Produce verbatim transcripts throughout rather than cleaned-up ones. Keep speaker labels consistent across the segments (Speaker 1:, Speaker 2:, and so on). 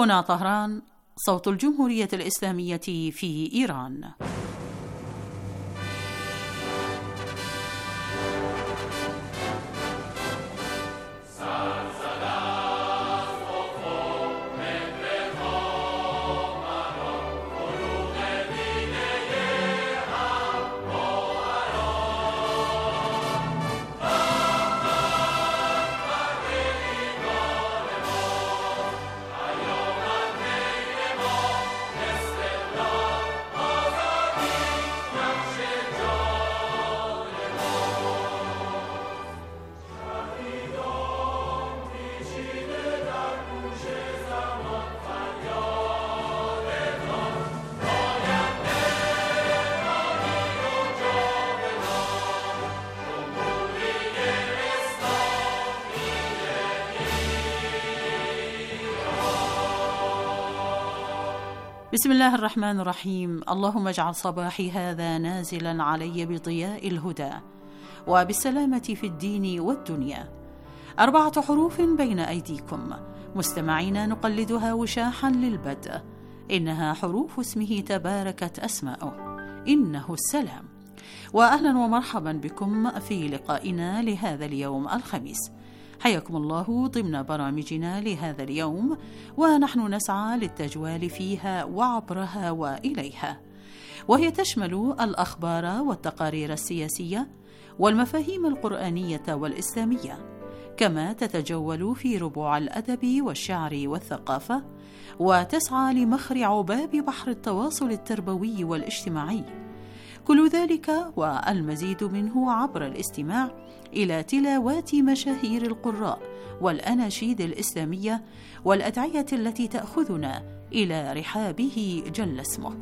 Speaker 1: هنا طهران، صوت الجمهورية الإسلامية في إيران. بسم الله الرحمن الرحيم. اللهم اجعل صباحي هذا نازلا علي بضياء الهدى وبالسلامة في الدين والدنيا. أربعة حروف بين أيديكم مستمعين نقلدها وشاحا للبدء، إنها حروف اسمه تباركت أسماؤه، إنه السلام. وأهلا ومرحبا بكم في لقائنا لهذا اليوم الخميس. حياكم الله ضمن برامجنا لهذا اليوم، ونحن نسعى للتجوال فيها وعبرها وإليها، وهي تشمل الأخبار والتقارير السياسية والمفاهيم القرآنية والإسلامية، كما تتجول في ربوع الأدب والشعر والثقافة، وتسعى لمخر عباب بحر التواصل التربوي والاجتماعي. كل ذلك والمزيد منه عبر الاستماع إلى تلاوات مشاهير القراء والأناشيد الإسلامية والأدعية التي تأخذنا إلى رحابه جل اسمه.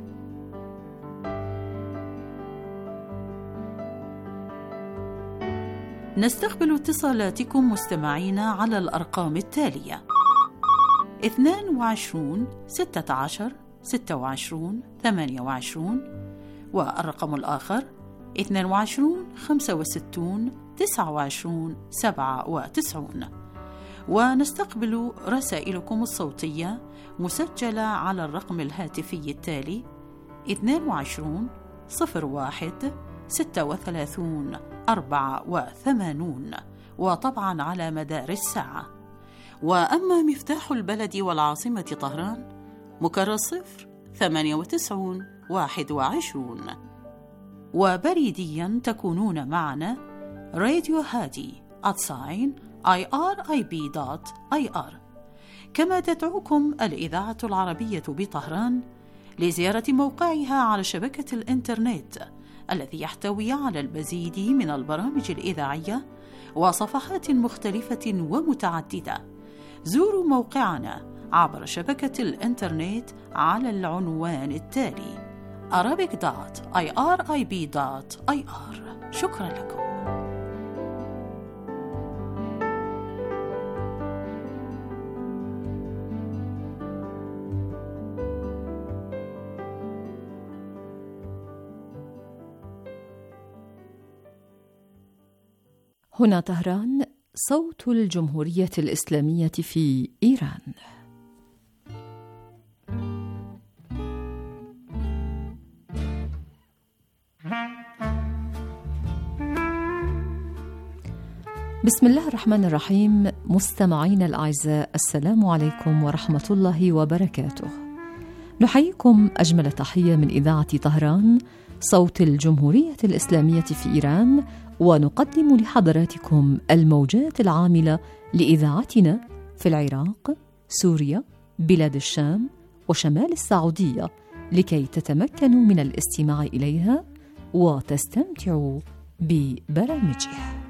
Speaker 1: نستقبل اتصالاتكم مستمعينا على الأرقام التالية: اثنان وعشرون ستة عشر ستة وعشرون ثمانية وعشرون، والرقم الآخر اثنان وعشرون خمسة وستون تسعة وعشرون سبعة وتسعون. ونستقبل رسائلكم الصوتية مسجلة على الرقم الهاتفي التالي اثنان وعشرون صفر واحد ستة وثلاثون أربعة وثمانون، وطبعا على مدار الساعة. وأما مفتاح البلد والعاصمة طهران مكرر صفر ثمانية وتسعون واحد وعشرون. وبريديا تكونون معنا راديو هادي @اي ار اي بي دوت اي ار. كما تدعوكم الإذاعة العربية بطهران لزيارة موقعها على شبكة الإنترنت الذي يحتوي على المزيد من البرامج الإذاعية وصفحات مختلفة ومتعددة. زوروا موقعنا عبر شبكة الإنترنت على العنوان التالي arabic dot irib dot i r. شكرا لكم.
Speaker 2: هنا طهران، صوت الجمهورية الإسلامية في إيران. بسم الله الرحمن الرحيم. مستمعين الأعزاء، السلام عليكم ورحمة الله وبركاته. نحييكم أجمل تحية من إذاعة طهران، صوت الجمهورية الإسلامية في إيران، ونقدم لحضراتكم الموجات العاملة لإذاعتنا في العراق، سوريا، بلاد الشام وشمال السعودية، لكي تتمكنوا من الاستماع إليها وتستمتعوا ببرامجها.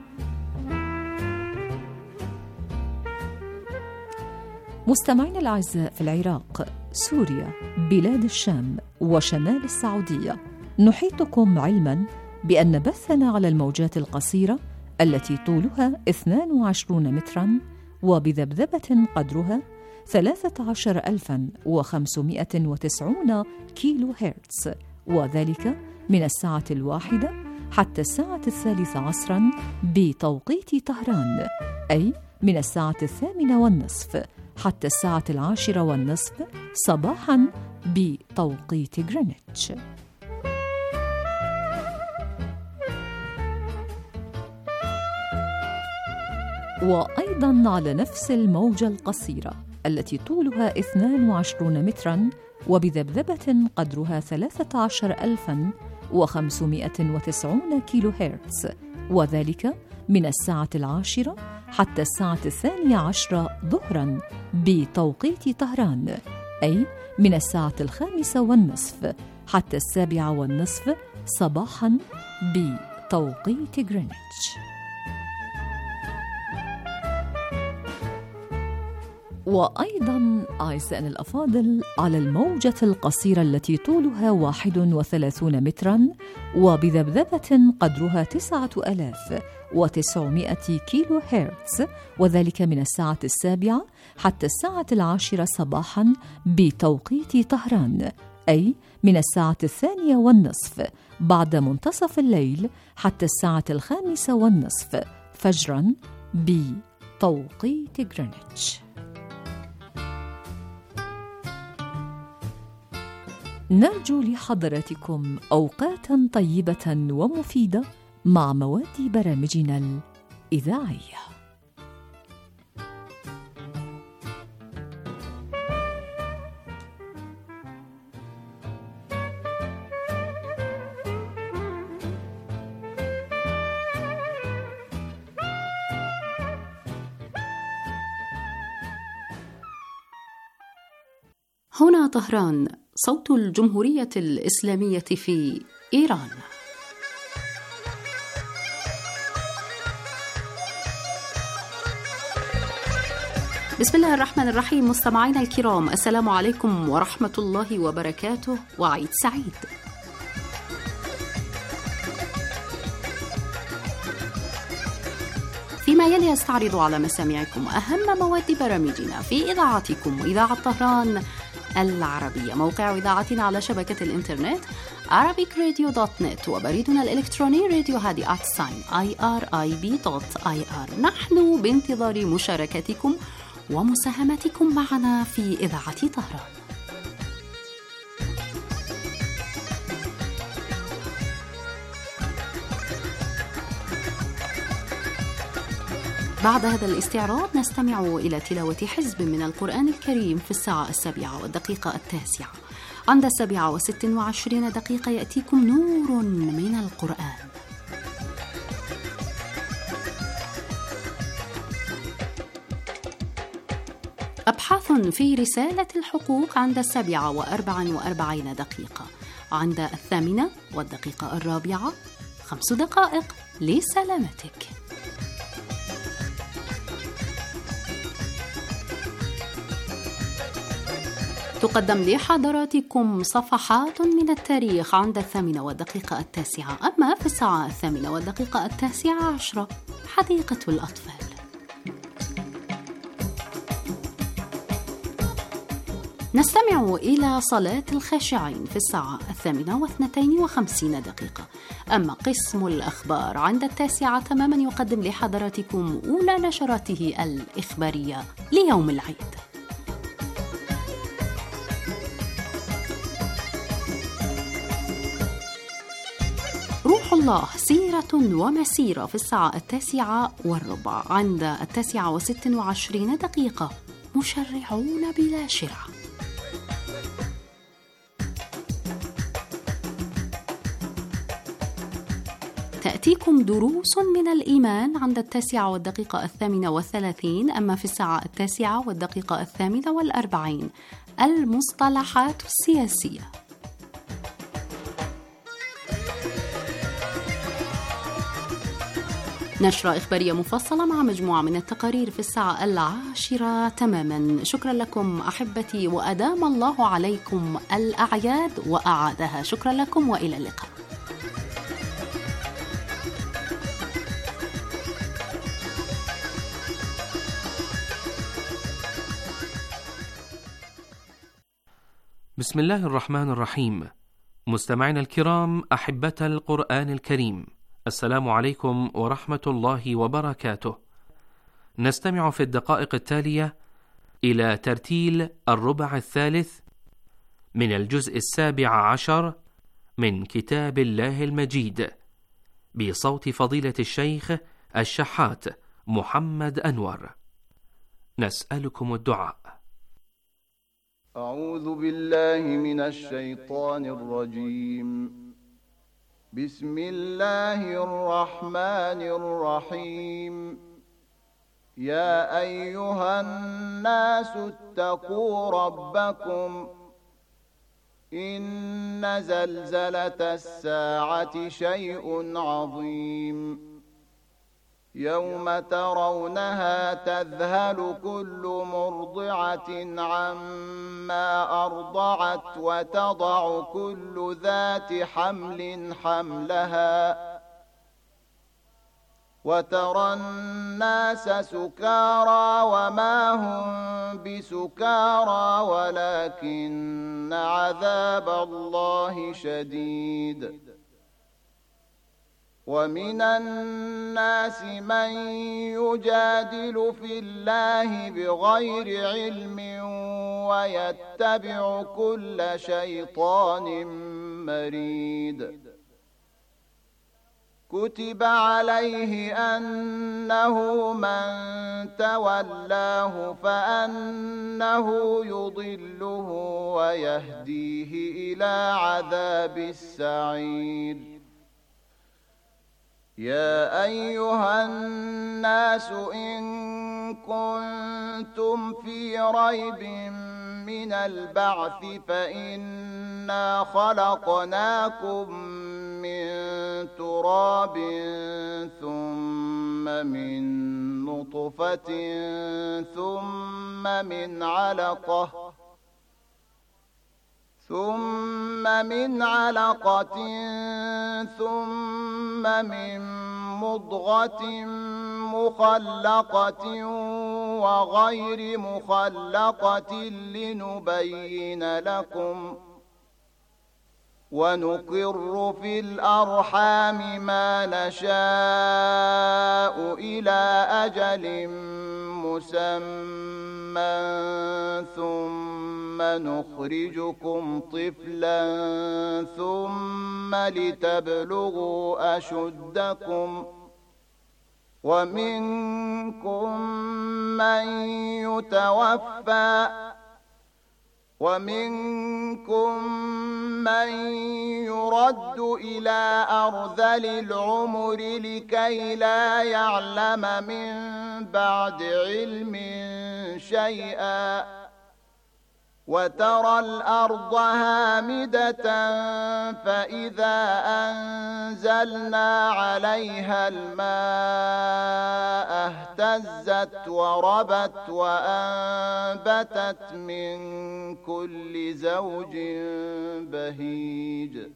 Speaker 2: مستمعين الأعزاء، في العراق، سوريا، بلاد الشام وشمال السعودية، نحيطكم علما بأن بثنا على الموجات القصيرة التي طولها اثنان وعشرين مترا وبذبذبة قدرها ثلاثة عشر ألفا وخمسمائة وتسعين كيلو هرتز، وذلك من الساعة الواحدة حتى الساعة الثالثة عصرا بتوقيت طهران، أي من الساعة الثامنة والنصف حتى الساعة العاشرة والنصف صباحاً بتوقيت غرينتش. وأيضاً على نفس الموجة القصيرة التي طولها اثنان وعشرين متراً وبذبذبة قدرها ثلاثة عشر ألفاً وخمسمائة وتسعين كيلو هرتز، وذلك من الساعة العاشرة حتى الساعة الثانية عشرة ظهراً بتوقيت طهران، أي من الساعة الخامسة والنصف حتى السابعة والنصف صباحاً بتوقيت غرينتش. وأيضاً أعزائنا الأفاضل على الموجة القصيرة التي طولها واحد وثلاثون متراً وبذبذبة قدرها تسعة آلاف وتسعمائة كيلو هرتز، وذلك من الساعة السابعة حتى الساعة العاشرة صباحاً بتوقيت طهران، أي من الساعة الثانية والنصف بعد منتصف الليل حتى الساعة الخامسة والنصف فجراً بتوقيت غرينتش. نرجو لحضراتكم أوقاتاً طيبة ومفيدة مع مواد برامجنا الإذاعية.
Speaker 1: هنا طهران، صوت الجمهورية الإسلامية في إيران. بسم الله الرحمن الرحيم. مستمعينا الكرام، السلام عليكم ورحمة الله وبركاته، وعيد سعيد. فيما يلي أستعرض على مسامعكم أهم مواد برامجنا في إذاعتكم إذاعة طهران العربية. موقع إذاعتنا على شبكة الإنترنت arabic radio dot net، وبريدنا الإلكتروني راديو هادي آت ساين آي آر آي بي دوت آي آر. نحن بانتظار مشاركتكم ومساهمتكم معنا في إذاعة طهران. بعد هذا الاستعراض نستمع إلى تلاوة حزب من القرآن الكريم في الساعة السابعة والدقيقة التاسعة. عند السابعة وست وعشرين دقيقة يأتيكم نور من القرآن. أبحاث في رسالة الحقوق عند السابعة وأربع وأربعين دقيقة. عند الثامنة والدقيقة الرابعة خمس دقائق لسلامتك. تقدم لحضراتكم صفحات من التاريخ عند الثامنة والدقيقة التاسعة. أما في الساعة الثامنة والدقيقة التاسعة عشرة حديقة الأطفال. نستمع إلى صلاة الخاشعين في الساعة الثامنة واثنتين وخمسين دقيقة. أما قسم الأخبار عند التاسعة تماما يقدم لحضراتكم أولى نشراته الإخبارية ليوم العيد. روح الله سيرة ومسيرة في الساعة التاسعة والربع. عند التاسعة وست وعشرين دقيقة مشرعون بلا شرع. تأتيكم دروس من الإيمان عند التاسعة والدقيقة الثامنة والثلاثين. أما في الساعة التاسعة والدقيقة الثامنة والأربعين المصطلحات السياسية. نشرة إخبارية مفصلة مع مجموعة من التقارير في الساعة العاشرة تماما. شكرا لكم أحبتي، وأدام الله عليكم الأعياد وأعادها. شكرا لكم وإلى اللقاء.
Speaker 3: بسم الله الرحمن الرحيم. مستمعينا الكرام أحبة القرآن الكريم، السلام عليكم ورحمة الله وبركاته. نستمع في الدقائق التالية إلى ترتيل الربع الثالث من الجزء السابع عشر من كتاب الله المجيد بصوت فضيلة الشيخ الشحات محمد أنور. نسألكم الدعاء.
Speaker 4: أعوذ بالله من الشيطان الرجيم. بسم الله الرحمن الرحيم. يا أيها الناس اتقوا ربكم إن زلزلة الساعة شيء عظيم. يوم ترونها تذهل كل مرضعة عما أرضعت وتضع كل ذات حمل حملها وترى الناس سكارى وما هم بسكارى ولكن عذاب الله شديد. ومن الناس من يجادل في الله بغير علم ويتبع كل شيطان مريد. كتب عليه أنه من تولاه فأنه يضله ويهديه إلى عذاب السعير. يا أيها الناس إن كنتم في ريب من البعث فإنا خلقناكم من تراب ثم من نطفة ثم من علقة ثم من علقة ثم من مضغة مخلقة وغير مخلقة لنبين لكم ونقر في الأرحام ما نشاء إلى أجل مسمى ثم نخرجكم طفلا ثم لتبلغوا أشدكم ومنكم من يتوفى ومنكم من يرد إلى أرذل العمر لكي لا يعلم من بعد علم شيئا وترى الأرض هامدة فإذا أنزلنا عليها الماء اهتزت وربت وأنبتت من كل زوج بهيج.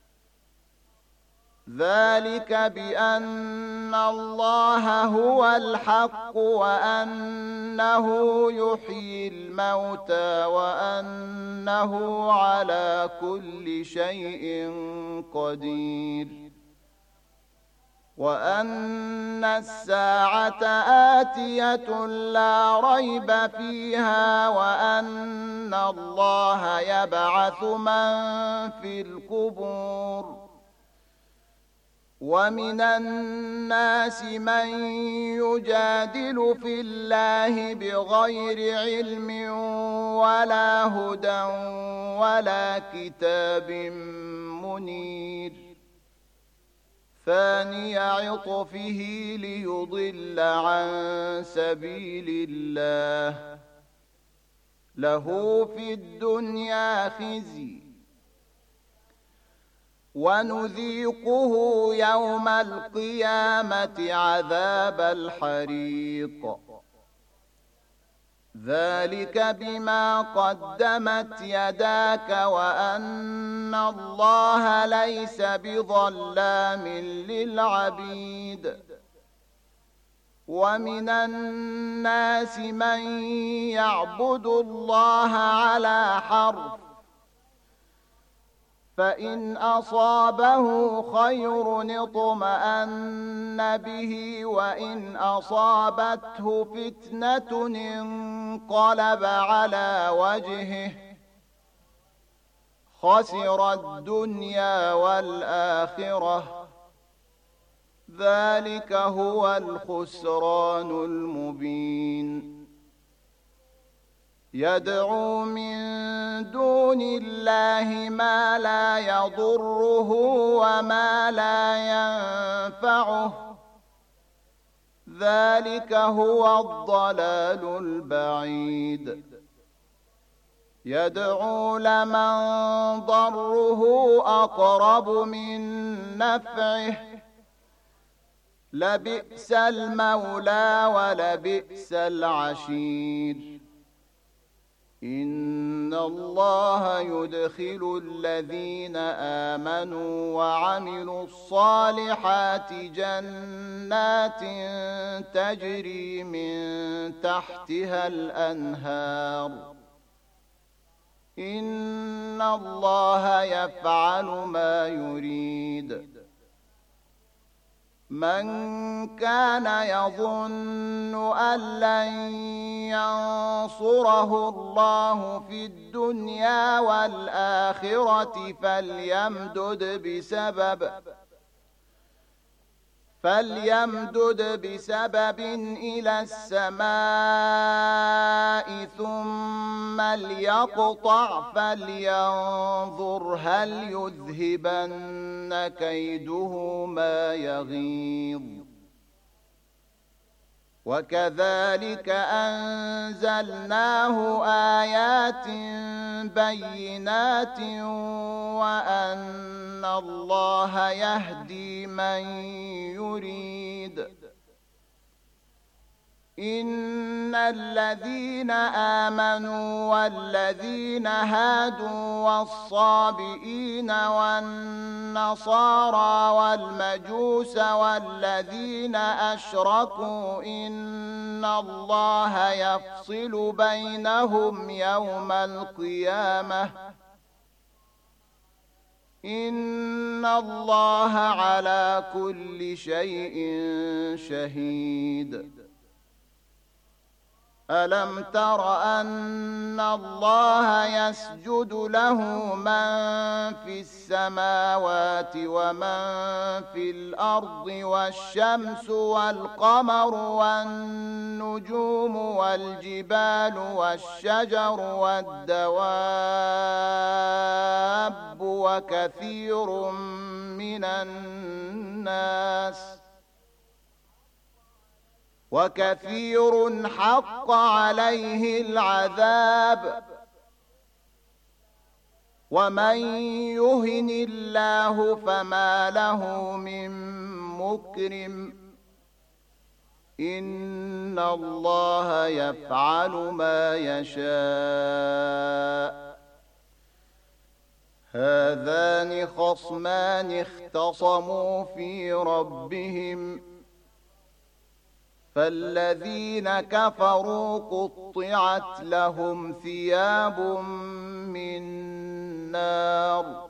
Speaker 4: ذلك بأن الله هو الحق وأنه يحيي الموتى وأنه على كل شيء قدير وأن الساعة آتية لا ريب فيها وأن الله يبعث من في القبور. ومن الناس من يجادل في الله بغير علم ولا هدى ولا كتاب منير ثاني عطفه ليضل عن سبيل الله له في الدنيا خزي ونذيقه يوم القيامة عذاب الحريق. ذلك بما قدمت يداك وأن الله ليس بظلام للعبيد. ومن الناس من يعبد الله على حرف فإن أصابه خير اطمأن به وإن أصابته فتنة انقلب على وجهه خسر الدنيا والآخرة ذلك هو الخسران المبين يدعو من دون الله ما لا يضره وما لا ينفعه ذلك هو الضلال البعيد يدعو لمن ضره أقرب من نفعه لبئس المولى ولبئس العشير إن الله يدخل الذين آمنوا وعملوا الصالحات جنات تجري من تحتها الأنهار إن الله يفعل ما يريد من كان يظن أن لن ينصره الله في الدنيا والآخرة فليمدد بسبب فليمدد بسبب إلى السماء ثم ليقطع فلينظر هل يذهبن كيده ما يغيظ وكذلك أنزلناه آيات بينات وأن الله يهدي من يريد إن الذين آمنوا والذين هادوا والصابئين والنصارى والمجوس والذين أشركوا إن الله يفصل بينهم يوم القيامة إن الله على كل شيء شهيد ألم تر أن الله يسجد له من في السماوات ومن في الأرض والشمس والقمر والنجوم والجبال والشجر والدواب وكثير من الناس وكثير حق عليه العذاب ومن يهن الله فما له من مكرم إن الله يفعل ما يشاء هذان خصمان اختصموا في ربهم فالذين كفروا قطعت لهم ثياب من نار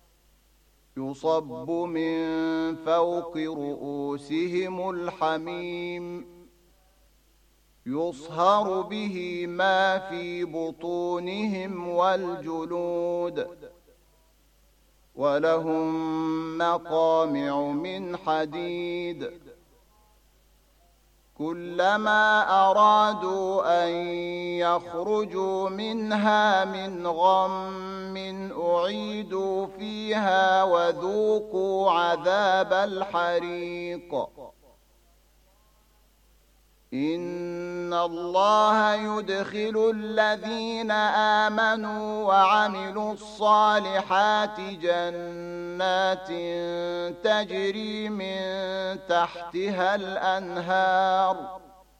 Speaker 4: يصب من فوق رؤوسهم الحميم يصهر به ما في بطونهم والجلود ولهم مقامع من حديد كلما أرادوا أن يخرجوا منها من غم أعيدوا فيها وذوقوا عذاب الحريق إن الله يدخل الذين آمنوا وعملوا الصالحات جنات تجري من تحتها الأنهار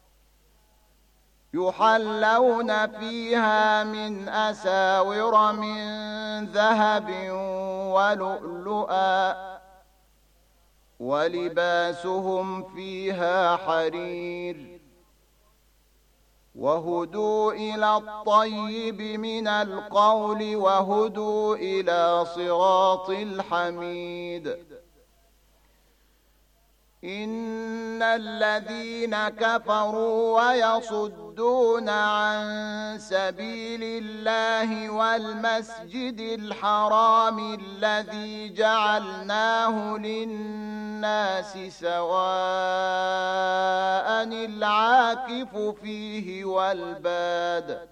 Speaker 4: يحلون فيها من أساور من ذهب ولؤلؤا ولباسهم فيها حرير وهدوا إلى الطيب من القول وهدوا إلى صراط الحميد. إن الذين كفروا ويصدون عن سبيل الله والمسجد الحرام الذي جعلناه للناس سواء العاكف فيه والباد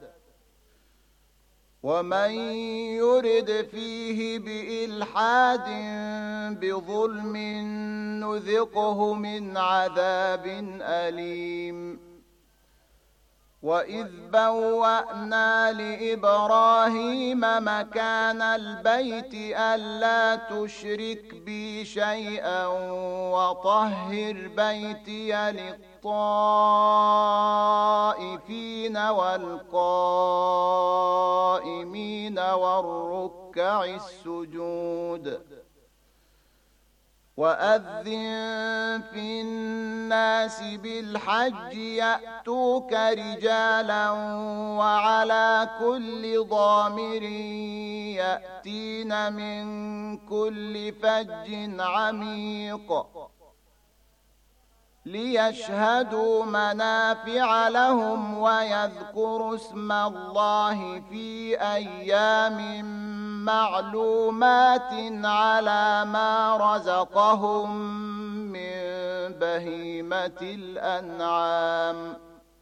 Speaker 4: ومن يرد فيه بإلحاد بظلم نذقه من عذاب أليم. وإذ بوأنا لإبراهيم مكان البيت ألا تشرك بي شيئا وطهر بيتي للطائفين والقائمين والركع السجود. وأذن في الناس بالحج يأتوك رجالا وعلى كل ضامر يأتين من كل فج عميق ليشهدوا منافع لهم ويذكروا اسم الله في أيام معلومات على ما رزقهم من بهيمة الأنعام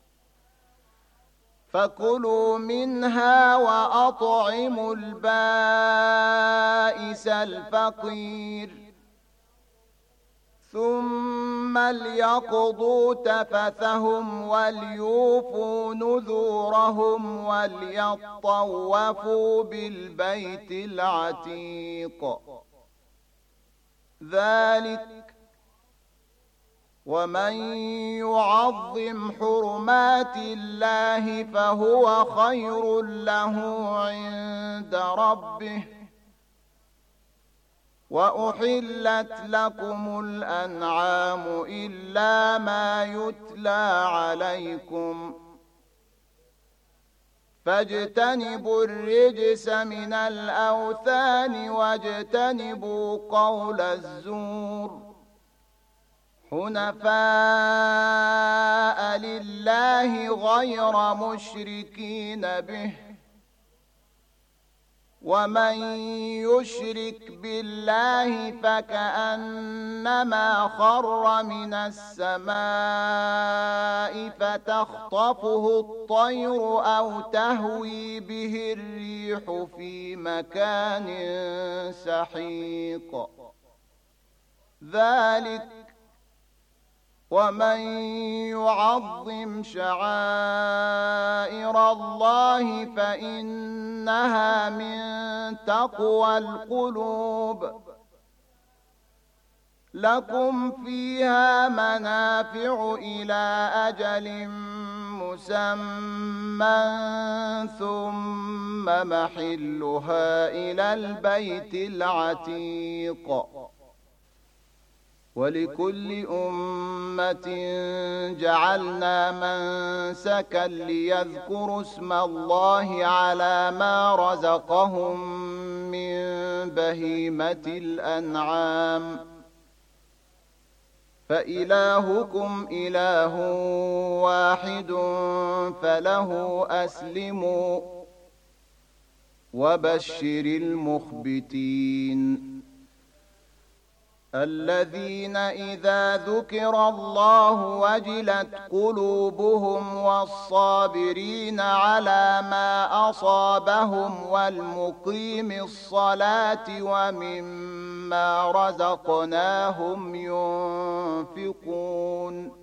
Speaker 4: فكلوا منها وأطعموا البائس الفقير ثم ليقضوا تفثهم وليوفوا نذورهم وليطوفوا بالبيت العتيق. ذلك ومن يعظم حرمات الله فهو خير له عند ربه. وأحلت لكم الأنعام إلا ما يتلى عليكم فاجتنبوا الرجس من الأوثان واجتنبوا قول الزور حنفاء لله غير مشركين به. ومن يشرك بالله فكأنما خر من السماء فتخطفه الطير أو تهوي به الريح في مكان سحيق. ذلك ومن يعظم شعائر الله فإنها من تقوى القلوب. لكم فيها منافع إلى أجل مسمى ثم محلها إلى البيت العتيق. ولكل أمة جعلنا منسكا ليذكروا اسم الله على ما رزقهم من بهيمة الأنعام فإلهكم إله واحد فله أسلموا وبشر المخبتين الذين إذا ذكر الله وجلت قلوبهم والصابرين على ما أصابهم والمقيم الصلاة ومما رزقناهم ينفقون.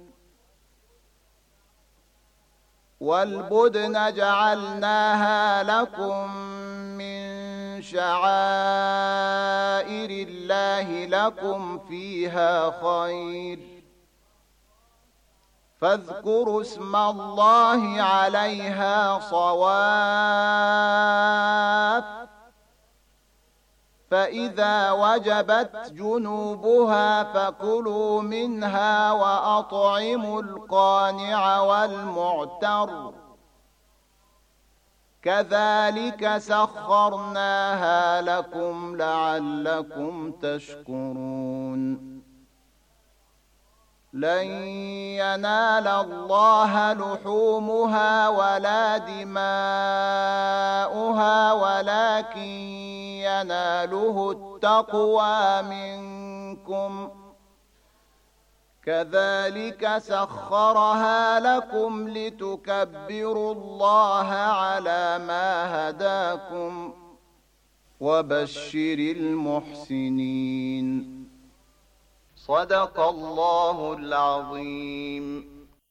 Speaker 4: والبدن جعلناها لكم من شعائر الله لكم فيها خير فاذكروا اسم الله عليها صواف فإذا وجبت جنوبها فكلوا منها وأطعموا القانع والمعتر كذلك سخرناها لكم لعلكم تشكرون لن ينال الله لحومها ولا دماؤها ولكن يناله التقوى منكم كذلك سخرها لكم لتكبروا الله على ما هداكم وبشر المحسنين صدق الله العظيم.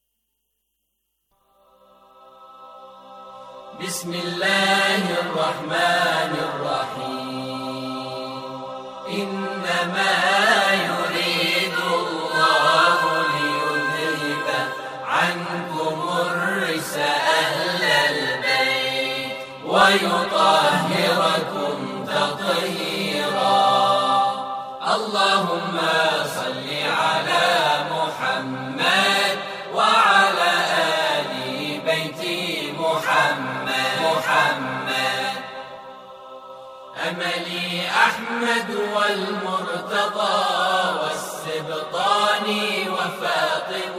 Speaker 5: بسم الله الرحمن الرحيم. إنما يريد الله ليذهب عنكم الرجس أهل البيت ويطهركم تطهيرا. اللهم صل على محمد وعلى آل بيت محمد محمد. أملي أحمد والمرتضى والسبطان وفاطم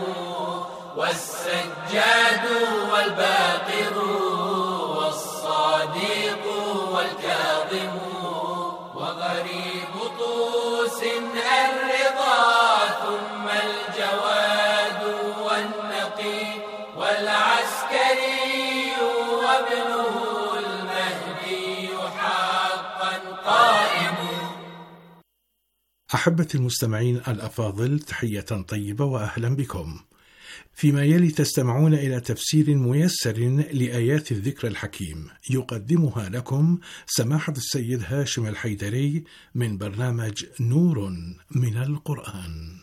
Speaker 5: والسجاد والباقر والصادق والكاظم وغريب طوس الرضا ثم الجواد والنقي والعسكري وابنه المهدي حقا قائم.
Speaker 6: أحبتي المستمعين الأفاضل، تحية طيبة وأهلا بكم. فيما يلي تستمعون إلى تفسير ميسر لآيات الذكر الحكيم يقدمها لكم سماحة السيد هاشم الحيدري من برنامج نور من القرآن.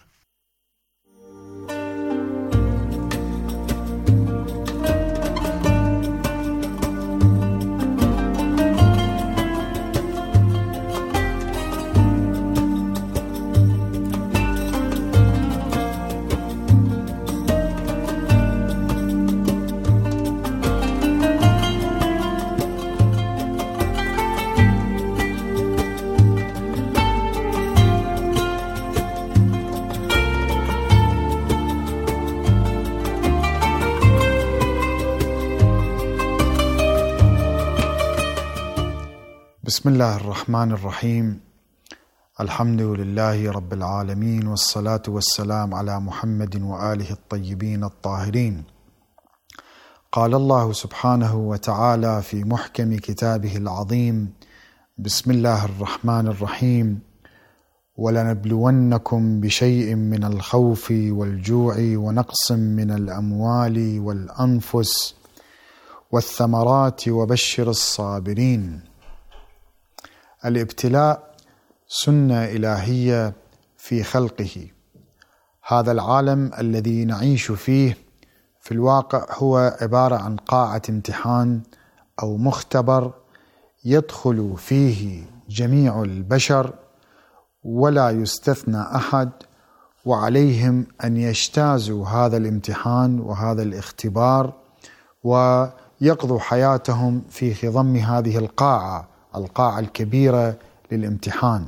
Speaker 7: بسم الله الرحمن الرحيم. الحمد لله رب العالمين، والصلاة والسلام على محمد وآله الطيبين الطاهرين. قال الله سبحانه وتعالى في محكم كتابه العظيم: بسم الله الرحمن الرحيم: ولنبلونكم بشيء من الخوف والجوع ونقص من الأموال والأنفس والثمرات وبشر الصابرين. الابتلاء سنة إلهية في خلقه. هذا العالم الذي نعيش فيه في الواقع هو عبارة عن قاعة امتحان أو مختبر يدخل فيه جميع البشر ولا يستثنى أحد، وعليهم أن يجتازوا هذا الامتحان وهذا الاختبار ويقضوا حياتهم في خضم هذه القاعة القاعة الكبيرة للامتحان.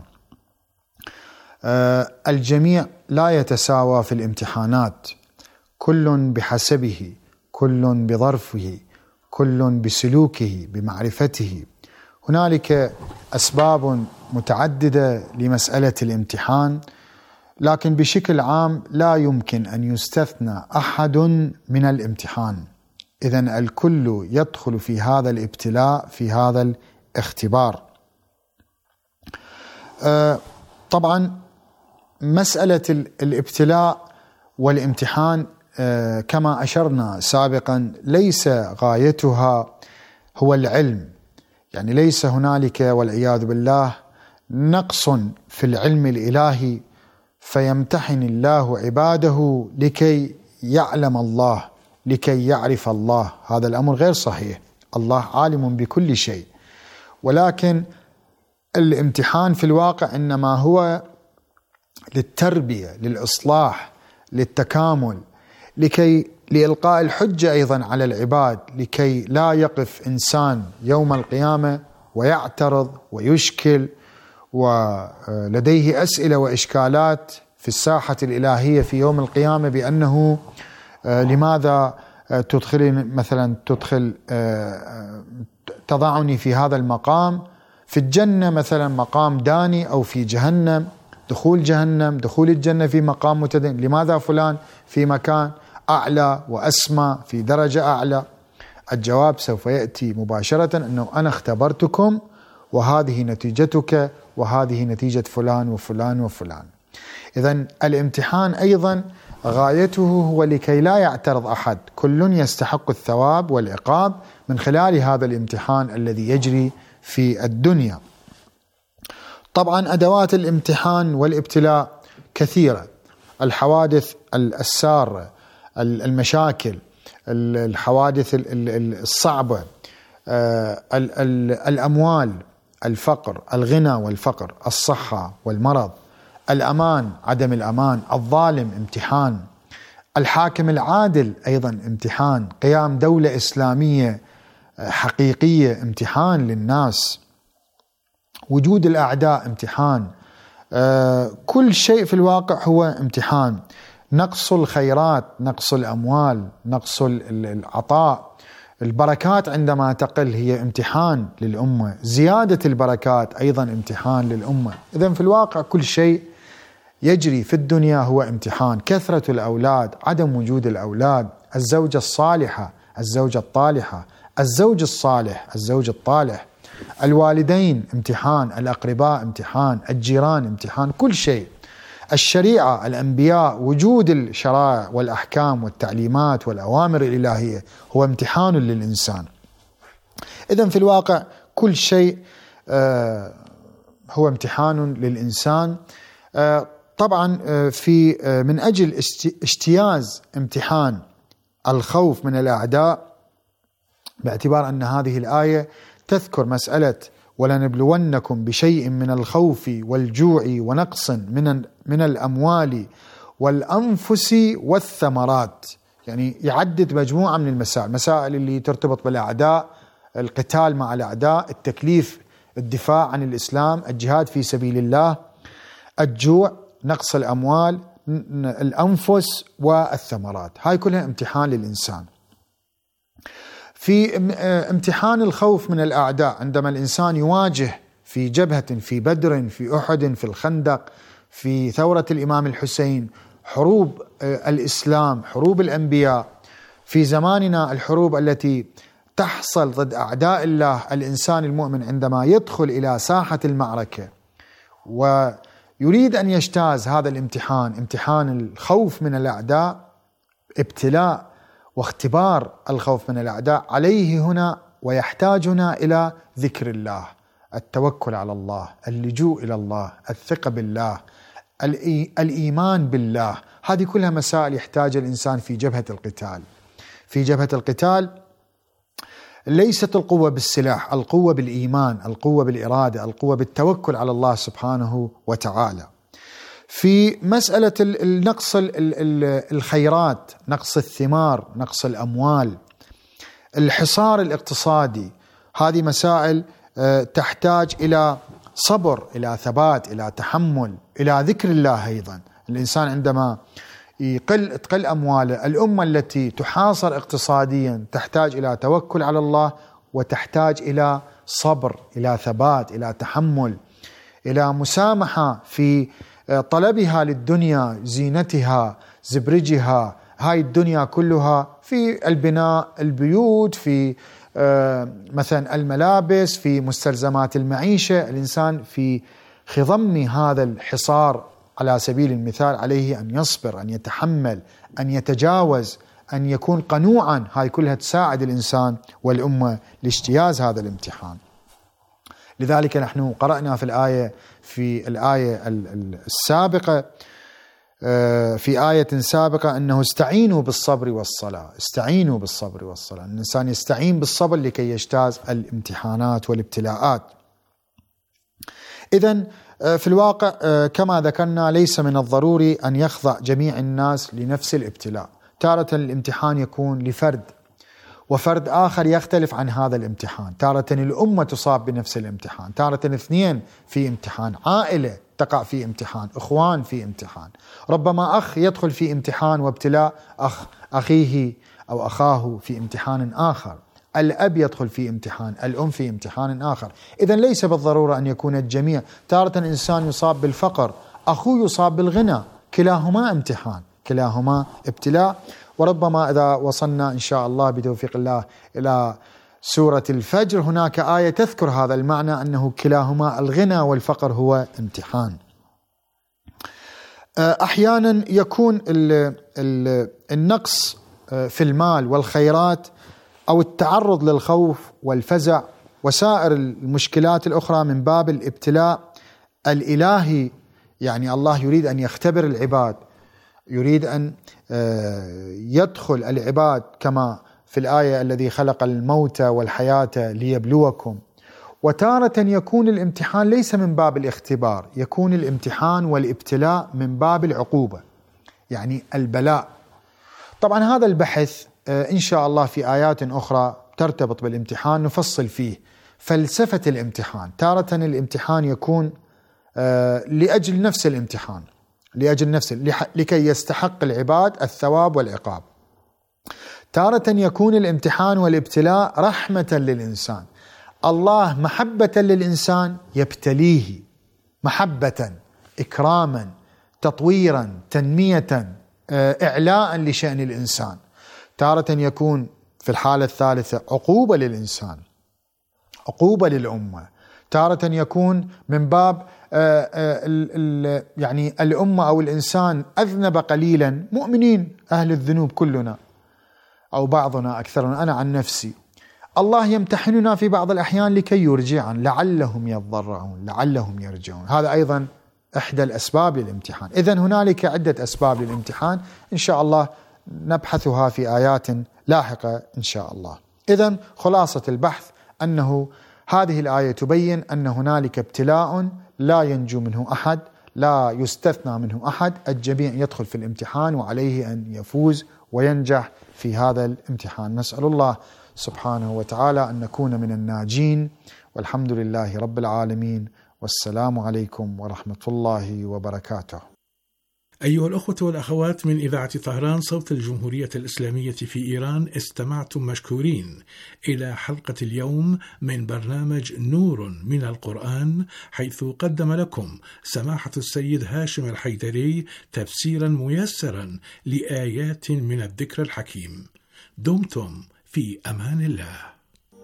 Speaker 7: آه الجميع لا يتساوى في الامتحانات، كل بحسبه، كل بظرفه، كل بسلوكه بمعرفته. هنالك أسباب متعددة لمسألة الامتحان، لكن بشكل عام لا يمكن أن يستثنى أحد من الامتحان. إذن الكل يدخل في هذا الابتلاء، في هذا اختبار. آه طبعا مسألة الابتلاء والامتحان آه كما أشرنا سابقا ليس غايتها هو العلم، يعني ليس هنالك والعياذ بالله نقص في العلم الإلهي فيمتحن الله عباده لكي يعلم الله، لكي يعرف الله. هذا الأمر غير صحيح. الله عالم بكل شيء، ولكن الامتحان في الواقع إنما هو للتربية، للإصلاح، للتكامل، لكي لإلقاء الحجة أيضا على العباد، لكي لا يقف إنسان يوم القيامة ويعترض ويشكل ولديه أسئلة وإشكالات في الساحة الإلهية في يوم القيامة بأنه لماذا تدخلني مثلا تدخل تضعني في هذا المقام في الجنة مثلا مقام داني، أو في جهنم دخول جهنم دخول الجنة في مقام متدين، لماذا فلان في مكان أعلى وأسمى في درجة أعلى؟ الجواب سوف يأتي مباشرة أنه أنا اختبرتكم وهذه نتيجتك وهذه نتيجة فلان وفلان وفلان. إذن الامتحان أيضا غايته هو لكي لا يعترض أحد، كل يستحق الثواب والعقاب من خلال هذا الامتحان الذي يجري في الدنيا. طبعا أدوات الامتحان والابتلاء كثيرة، الحوادث السارة، المشاكل، الحوادث الصعبة، الأموال، الفقر، الغنى والفقر، الصحة والمرض، الأمان، عدم الأمان، الظالم امتحان، الحاكم العادل أيضا امتحان، قيام دولة إسلامية حقيقية امتحان للناس، وجود الأعداء امتحان، كل شيء في الواقع هو امتحان، نقص الخيرات، نقص الأموال، نقص العطاء، البركات عندما تقل هي امتحان للأمة، زيادة البركات أيضا امتحان للأمة. إذن في الواقع كل شيء يجري في الدنيا هو امتحان، كثرة الأولاد، عدم وجود الأولاد، الزوجة الصالحة، الزوجة الطالحة، الزوج الصالح، الزوج الطالح، الوالدين امتحان، الأقرباء امتحان، الجيران امتحان، كل شيء، الشريعة، الأنبياء، وجود الشرائع والأحكام والتعليمات والأوامر الإلهية هو امتحان للإنسان. إذن في الواقع كل شيء هو امتحان للإنسان. طبعا في من أجل اجتياز امتحان الخوف من الأعداء، باعتبار أن هذه الآية تذكر مسألة ولنبلونكم بشيء من الخوف والجوع ونقص من من الأموال والأنفس والثمرات، يعني يعدد مجموعة من المسائل، مسائل اللي ترتبط بالأعداء، القتال مع الأعداء، التكليف، الدفاع عن الإسلام، الجهاد في سبيل الله، الجوع، نقص الأموال، الأنفس والثمرات، هاي كلها امتحان للإنسان. في امتحان الخوف من الأعداء، عندما الإنسان يواجه في جبهة، في بدر، في أحد، في الخندق، في ثورة الإمام الحسين، حروب الإسلام، حروب الأنبياء، في زماننا الحروب التي تحصل ضد أعداء الله، الإنسان المؤمن عندما يدخل إلى ساحة المعركة ويريد أن يجتاز هذا الامتحان، امتحان الخوف من الأعداء، ابتلاء واختبار الخوف من الأعداء، عليه هنا ويحتاج هنا إلى ذكر الله، التوكل على الله، اللجوء إلى الله، الثقة بالله، الإيمان بالله، هذه كلها مسائل يحتاج الإنسان في جبهة القتال. في جبهة القتال ليست القوة بالسلاح، القوة بالإيمان، القوة بالإرادة، القوة بالتوكل على الله سبحانه وتعالى. في مسألة النقص الخيرات، نقص الثمار، نقص الأموال، الحصار الاقتصادي، هذه مسائل تحتاج إلى صبر، إلى ثبات، إلى تحمل، إلى ذكر الله أيضا. الإنسان عندما يقل تقل أمواله، الأمة التي تحاصر اقتصاديا تحتاج إلى توكل على الله، وتحتاج إلى صبر، إلى ثبات، إلى تحمل، إلى مسامحة في طلبها للدنيا، زينتها، زبرجها، هاي الدنيا كلها، في البناء، البيوت، في مثلا الملابس، في مستلزمات المعيشة. الإنسان في خضم هذا الحصار على سبيل المثال عليه أن يصبر، أن يتحمل، أن يتجاوز، أن يكون قنوعا، هاي كلها تساعد الإنسان والأمة لاجتياز هذا الامتحان. لذلك نحن قرأنا في الآية في الآية السابقة في آية سابقة أنه استعينوا بالصبر والصلاة، استعينوا بالصبر والصلاة، الإنسان يستعين بالصبر لكي يجتاز الامتحانات والابتلاءات. إذن في الواقع كما ذكرنا ليس من الضروري أن يخضع جميع الناس لنفس الابتلاء، تارة الامتحان يكون لفرد، وفرد آخر يختلف عن هذا الامتحان. تارة الأمة تصاب بنفس الامتحان، تارة اثنين في امتحان، عائلة تقع في امتحان، إخوان في امتحان، ربما أخ يدخل في امتحان وابتلاء أخ أخيه أو أخاه في امتحان آخر، الأب يدخل في امتحان، الأم في امتحان آخر. إذن ليس بالضرورة أن يكون الجميع. تارة إنسان يصاب بالفقر، أخوه يصاب بالغنى، كلاهما امتحان، كلاهما ابتلاء. وربما إذا وصلنا إن شاء الله بتوفيق الله إلى سورة الفجر هناك آية تذكر هذا المعنى، أنه كلاهما الغنى والفقر هو امتحان. أحيانا يكون النقص في المال والخيرات أو التعرض للخوف والفزع وسائر المشكلات الأخرى من باب الابتلاء الإلهي. يعني الله يريد أن يختبر العباد، يريد أن يدخل العباد كما في الآية الذي خلق الموت والحياة ليبلوكم. وتارة يكون الامتحان ليس من باب الاختبار، يكون الامتحان والابتلاء من باب العقوبة، يعني البلاء. طبعا هذا البحث إن شاء الله في آيات أخرى ترتبط بالامتحان نفصل فيه فلسفة الامتحان. تارة الامتحان يكون لأجل نفس الامتحان، لأجل نفسه لكي يستحق العباد الثواب والعقاب. تارة يكون الامتحان والابتلاء رحمة للإنسان، الله محبة للإنسان يبتليه محبة، إكراما، تطويرا، تنمية، إعلاء لشأن الإنسان. تارة يكون في الحالة الثالثة عقوبة للإنسان، عقوبة للأمة. تارة يكون من باب يعني الأمة أو الإنسان أذنب قليلا، مؤمنين أهل الذنوب كلنا أو بعضنا أكثرنا، أنا عن نفسي، الله يمتحننا في بعض الأحيان لكي يرجعن، لعلهم يضرعون، لعلهم يرجعون. هذا أيضا إحدى الأسباب للامتحان. إذن هنالك عدة أسباب للامتحان إن شاء الله نبحثها في آيات لاحقة إن شاء الله. إذن خلاصة البحث أنه هذه الآية تبين أن هنالك ابتلاء لا ينجو منه أحد، لا يستثنى منه أحد، الجميع يدخل في الامتحان وعليه أن يفوز وينجح في هذا الامتحان. نسأل الله سبحانه وتعالى أن نكون من الناجين، والحمد لله رب العالمين، والسلام عليكم ورحمة الله وبركاته.
Speaker 6: أيها الأخوة والأخوات من إذاعة طهران صوت الجمهورية الإسلامية في إيران، استمعتم مشكورين إلى حلقة اليوم من برنامج نور من القرآن، حيث قدم لكم سماحة السيد هاشم الحيدري تفسيرا ميسرا لآيات من الذكر الحكيم. دمتم في أمان الله.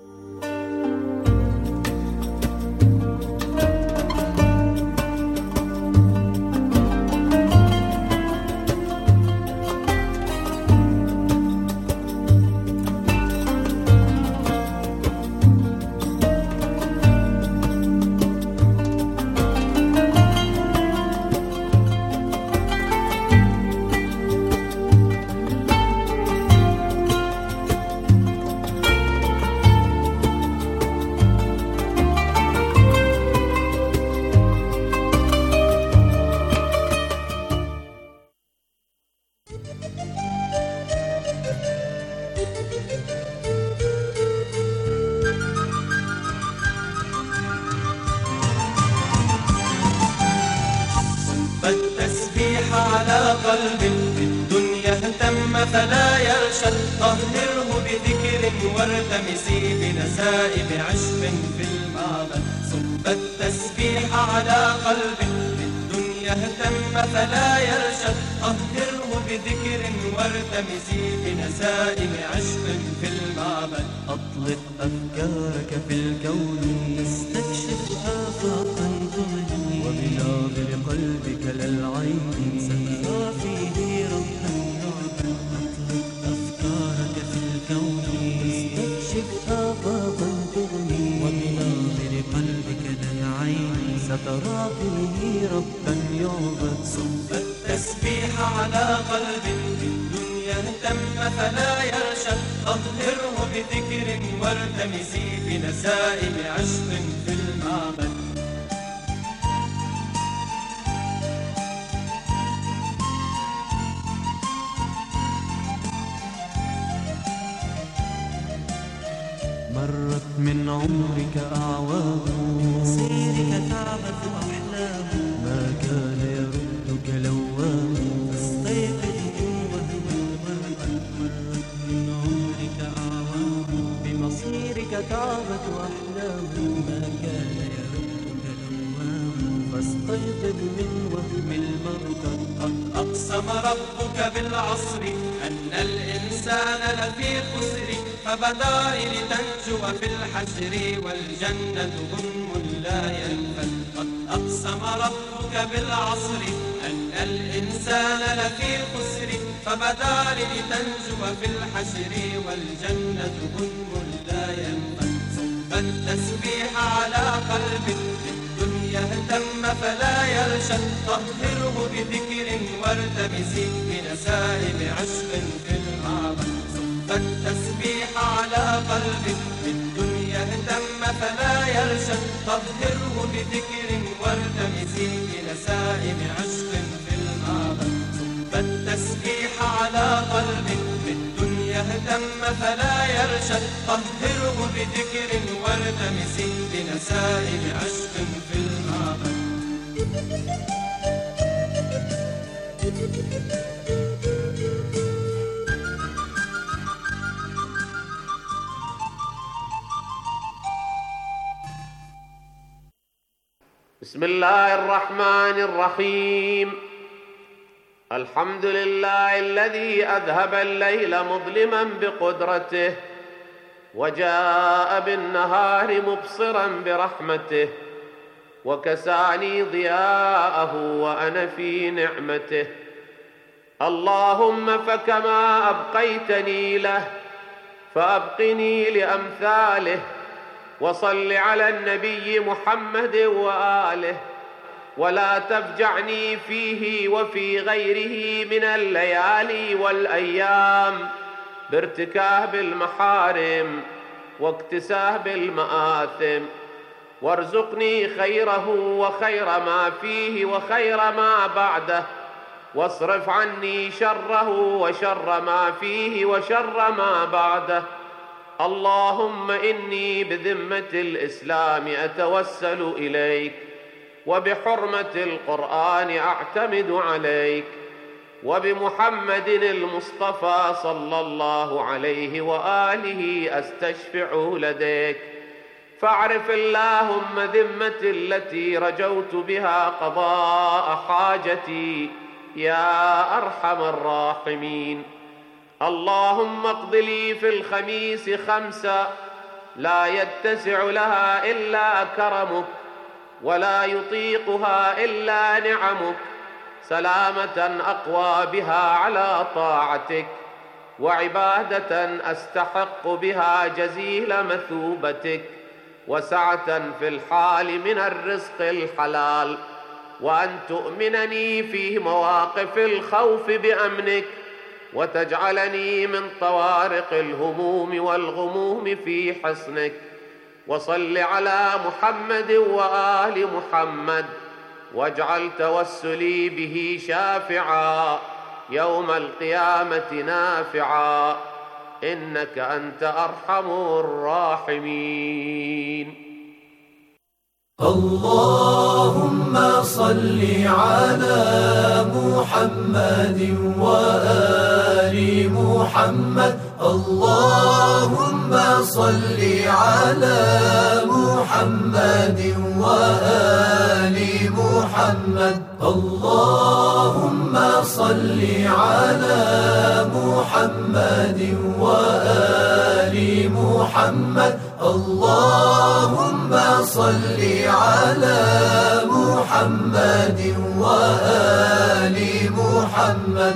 Speaker 5: قلب في الدنيا اهتم فلا يرشد، طهره بذكر والتمسي بنسائم عشق في المعبد. صب التسبيح على قلب في الدنيا اهتم فلا يرشد، طهره بذكر والتمسي بنسائم عشق في المعبد. أطلق أفكارك في الكون تستكشف آفاقا تغني، وبناظر قلبك للعين سترى فيه ربا يعبد. أطلق أفكارك في الكون تستكشف آفاقا تغني، وبناظر قلبك للعين سترى فيه ربا يعبد. صب التسبيح على قلب في الدنيا اهتم فلا يرشد، طهره بذكر والتمسي بنسائم عشق في المعبد. من عمرك أعوام بمصيرك تعبث أحلام ما كان يردك لوام فاستيقظ من عمرك أعوام بمصيرك تعبث أحلام ما كان يردك لوام فاستيقظ من وهم المرقد قد أقسم ربك بالعصر أن الإنسان لفي خسر فبدار لتنجو في الحشر والجنة غنم لا ينفد قد أقسم ربك بالعصر أن الإنسان لفي خسر فبدار لتنجو في الحشر والجنة غنم لا ينفد صب التسبيح على قلبك الدنيا اهتم فلا يرشد طهره بذكر وارتمسي بنسائم عشق في المعبد صب التسبيح على قلبك الدنيا اهتم فلا يرشد طهره بذكر وارتمسي بنسائم عشق في المعبد صب التسبيح على قلبك الدنيا اهتم فلا يرشد طهره بذكر وارتمسي بنسائم عشق في المعبد
Speaker 8: بسم الله الرحمن الرحيم الحمد لله الذي أذهب الليل مظلما بقدرته وجاء بالنهار مبصرا برحمته وكساني ضياءه وأنا في نعمته اللهم فكما أبقيتني له فأبقني لأمثاله وصل على النبي محمد وآله ولا تفجعني فيه وفي غيره من الليالي والأيام بارتكاب المحارم واكتساب المآثم وارزقني خيره وخير ما فيه وخير ما بعده واصرف عني شره وشر ما فيه وشر ما بعده اللهم إني بذمة الإسلام أتوسل إليك وبحرمة القرآن أعتمد عليك وبمحمد المصطفى صلى الله عليه وآله أستشفع لديك فاعرف اللهم ذمتي التي رجوت بها قضاء حاجتي يا أرحم الراحمين اللهم اقض لي في الخميس خمسة لا يتسع لها إلا كرمك ولا يطيقها إلا نعمك سلامة أقوى بها على طاعتك وعبادة أستحق بها جزيل مثوبتك وسعة في الحال من الرزق الحلال وأن تؤمنني في مواقف الخوف بأمنك وتجعلني من طوارق الهموم والغموم في حصنك وصل على محمد وآل محمد واجعل توسلي به شافعا يوم القيامة نافعا إنك أنت أرحم الراحمين.
Speaker 5: اللهم صل على محمد وآل محمد اللهم صل على محمد وآل محمد اللهم صل على محمد وآل محمد اللهم صل على محمد وآل محمد.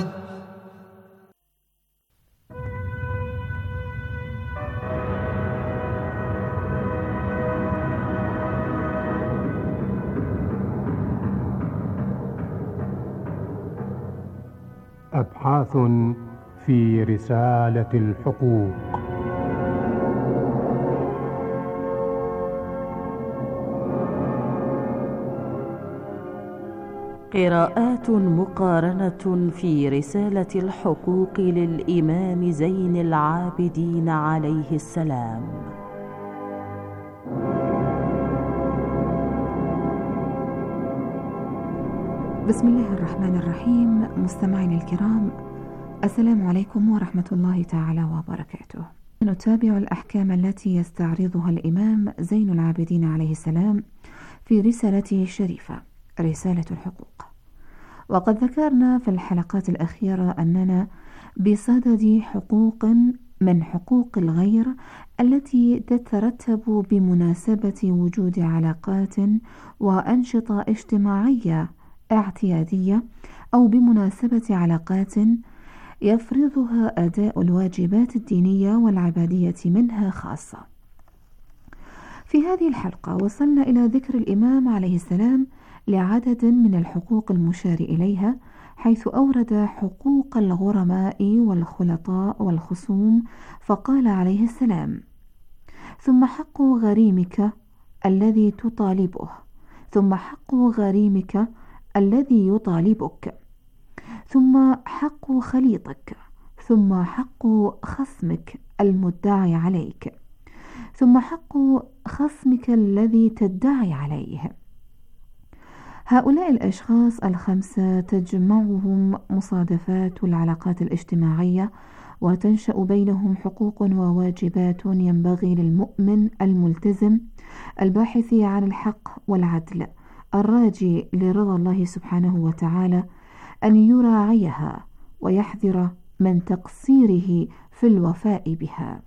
Speaker 9: أبحاث في رسالة الحقوق.
Speaker 1: قراءات مقارنة في رسالة الحقوق للإمام زين العابدين عليه السلام.
Speaker 10: بسم الله الرحمن الرحيم. مستمعينا الكرام، السلام عليكم ورحمة الله تعالى وبركاته. نتابع الأحكام التي يستعرضها الإمام زين العابدين عليه السلام في رسالته الشريفة رسالة الحقوق. وقد ذكرنا في الحلقات الأخيرة أننا بصدد حقوق من حقوق الغير التي تترتب بمناسبة وجود علاقات وأنشطة اجتماعية اعتيادية أو بمناسبة علاقات يفرضها أداء الواجبات الدينية والعبادية منها خاصة. في هذه الحلقة وصلنا إلى ذكر الإمام عليه السلام لعدد من الحقوق المشار إليها، حيث أورد حقوق الغرماء والخلطاء والخصوم، فقال عليه السلام: ثم حق غريمك الذي تطالبه، ثم حق غريمك الذي يطالبك، ثم حق خليطك، ثم حق خصمك المدعي عليك، ثم حق خصمك الذي تدعي عليه. هؤلاء الأشخاص الخمسة تجمعهم مصادفات العلاقات الاجتماعية، وتنشأ بينهم حقوق وواجبات ينبغي للمؤمن الملتزم الباحث عن الحق والعدل الراجي لرضا الله سبحانه وتعالى أن يراعيها ويحذر من تقصيره في الوفاء بها.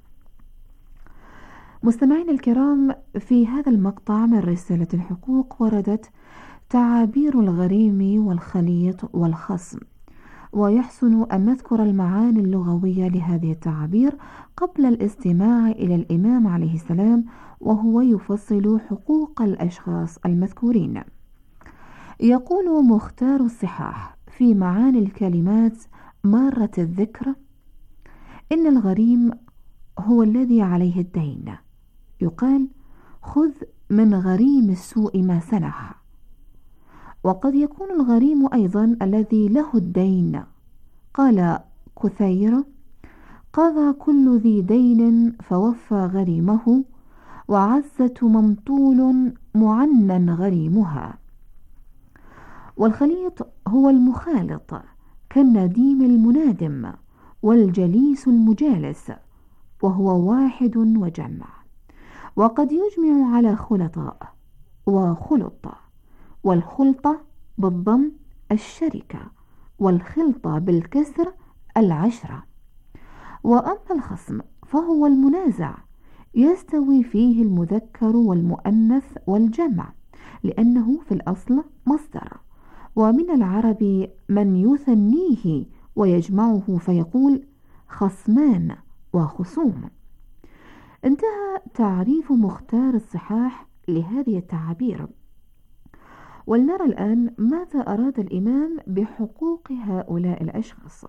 Speaker 10: مستمعين الكرام، في هذا المقطع من رسالة الحقوق وردت تعابير الغريم والخليط والخصم، ويحسن أن نذكر المعاني اللغوية لهذه التعابير قبل الاستماع إلى الإمام عليه السلام وهو يفصل حقوق الأشخاص المذكورين. يقول مختار الصحاح في معاني الكلمات مارة الذكر: إن الغريم هو الذي عليه الدين. يقال: خذ من غريم السوء ما سنح. وقد يكون الغريم أيضا الذي له الدين. قال كثير: قضى كل ذي دين فوفى غريمه، وعزة ممطول معنن غريمها. والخليط هو المخالط كالنديم المنادم والجليس المجالس، وهو واحد وجمع. وقد يجمع على خلطاء وخلط، والخلطة بالضم الشركة، والخلطة بالكسر العشرة. وأما الخصم فهو المنازع، يستوي فيه المذكر والمؤنث والجمع، لأنه في الأصل مصدر. ومن العرب من يثنيه ويجمعه فيقول خصمان وخصوم. انتهى تعريف مختار الصحاح لهذه التعابير. ولنرى الآن ماذا أراد الإمام بحقوق هؤلاء الأشخاص.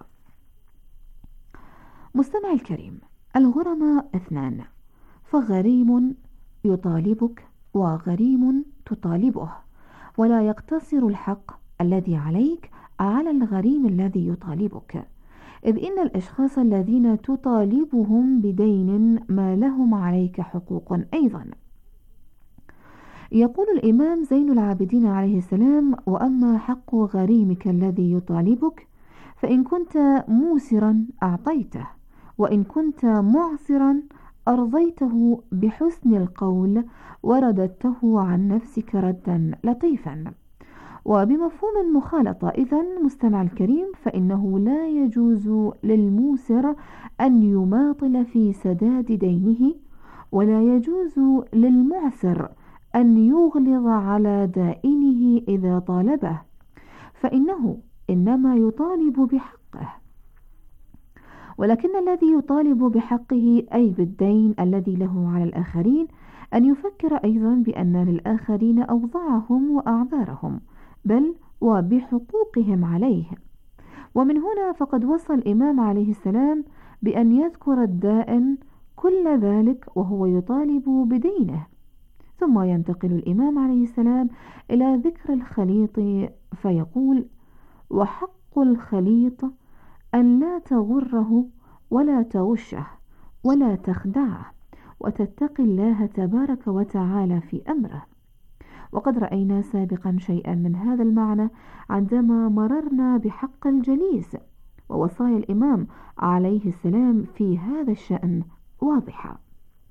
Speaker 10: مستمع الكريم، الغرماء اثنان، فغريم يطالبك وغريم تطالبه، ولا يقتصر الحق الذي عليك على الغريم الذي يطالبك، إذ إن الأشخاص الذين تطالبهم بدين ما لهم عليك حقوق أيضا. يقول الإمام زين العابدين عليه السلام: وأما حق غريمك الذي يطالبك فإن كنت موسرا أعطيته، وإن كنت معسرا أرضيته بحسن القول ورددته عن نفسك ردا لطيفا. وبمفهوم المخالطة إذن مستمع الكريم، فإنه لا يجوز للموسر أن يماطل في سداد دينه، ولا يجوز للمعسر أن يغلظ على دائنه إذا طالبه، فإنه إنما يطالب بحقه. ولكن الذي يطالب بحقه أي بالدين الذي له على الآخرين أن يفكر أيضا بأن للآخرين أوضاعهم وأعذارهم، بل وبحقوقهم عليه. ومن هنا فقد وصى الإمام عليه السلام بأن يذكر الدائن كل ذلك وهو يطالب بدينه. ثم ينتقل الإمام عليه السلام إلى ذكر الخليط فيقول: وحق الخليط أن لا تغره ولا تغشه ولا تخدعه، وتتقي الله تبارك وتعالى في أمره. وقد رأينا سابقا شيئا من هذا المعنى عندما مررنا بحق الجليس، ووصايا الإمام عليه السلام في هذا الشأن واضحة.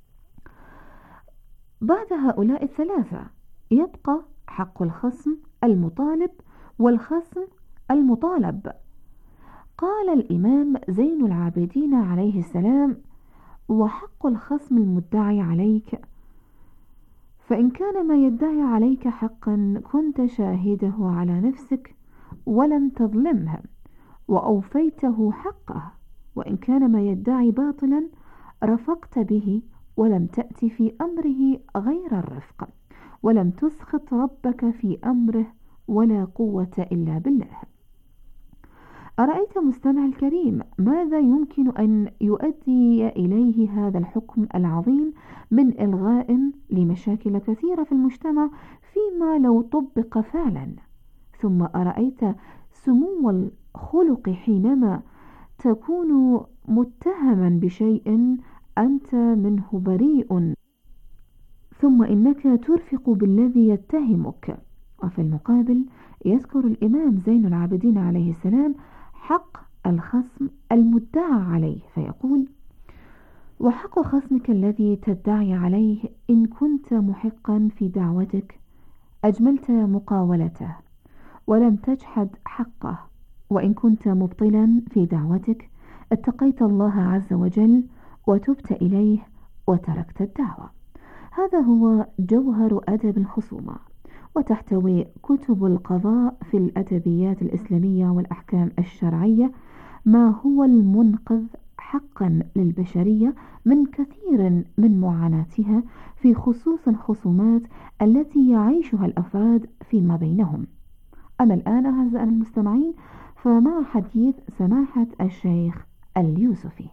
Speaker 10: بعد هؤلاء الثلاثة يبقى حق الخصم المطالب والخصم المطالب. قال الإمام زين العابدين عليه السلام: وحق الخصم المدعي عليك، فإن كان ما يدعي عليك حقا كنت شاهده على نفسك ولم تظلمه وأوفيته حقه، وإن كان ما يدعي باطلا رفقت به ولم تأت في أمره غير الرفق، ولم تسخط ربك في أمره، ولا قوة إلا بالله. أرأيت مستمع الكريم ماذا يمكن أن يؤدي إليه هذا الحكم العظيم من إلغاء لمشاكل كثيرة في المجتمع فيما لو طبق فعلا؟ ثم أرأيت سمو الخلق حينما تكون متهما بشيء أنت منه بريء، ثم إنك ترفق بالذي يتهمك. وفي المقابل يذكر الإمام زين العابدين عليه السلام حق الخصم المدعى عليه، فيقول: وحق خصمك الذي تدعي عليه إن كنت محقا في دعوتك أجملت مقاولته ولم تجحد حقه، وإن كنت مبطلا في دعوتك اتقيت الله عز وجل وتبت إليه وتركت الدعوة. هذا هو جوهر أدب الخصومة، وتحتوي كتب القضاء في الأدبيات الإسلامية والأحكام الشرعية ما هو المنقذ حقا للبشرية من كثير من معاناتها، في خصوص الخصومات التي يعيشها الأفراد فيما بينهم. أما الآن أعزائنا المستمعين فمع حديث سماحة الشيخ اليوسفي.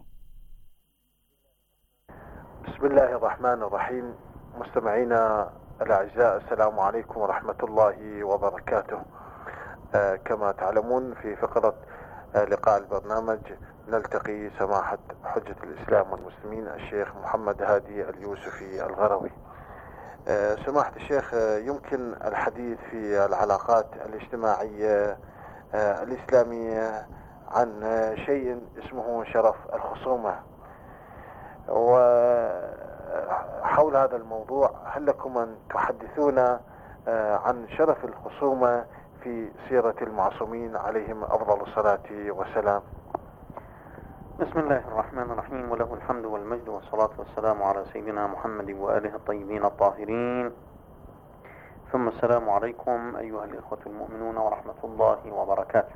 Speaker 11: بسم الله الرحمن الرحيم. مستمعينا الأعزاء، السلام عليكم ورحمة الله وبركاته. آه كما تعلمون في فقرة آه لقاء البرنامج نلتقي سماحة حجة الإسلام والمسلمين الشيخ محمد هادي اليوسفي الغروي. آه سماحة الشيخ، آه يمكن الحديث في العلاقات الاجتماعية آه الإسلامية عن آه شيء اسمه شرف الخصومة، وحول هذا الموضوع هل لكم أن تحدثونا عن شرف الخصومة في سيرة المعصومين عليهم أفضل الصلاة والسلام؟
Speaker 12: بسم الله الرحمن الرحيم، وله الحمد والمجد والصلاة والسلام على سيدنا محمد وآله الطيبين الطاهرين، ثم السلام عليكم أيها الإخوة المؤمنون ورحمة الله وبركاته.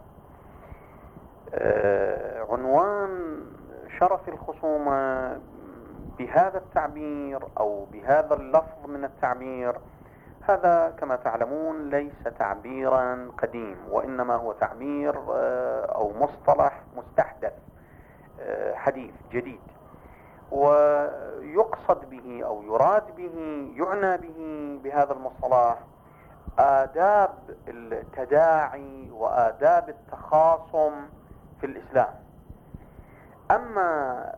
Speaker 12: عنوان شرف الخصومة بهذا التعبير أو بهذا اللفظ من التعبير، هذا كما تعلمون ليس تعبيرا قديم، وإنما هو تعبير أو مصطلح مستحدث حديث جديد، ويقصد به أو يراد به يعنى به بهذا المصطلح آداب التداعي وآداب التخاصم في الإسلام. أما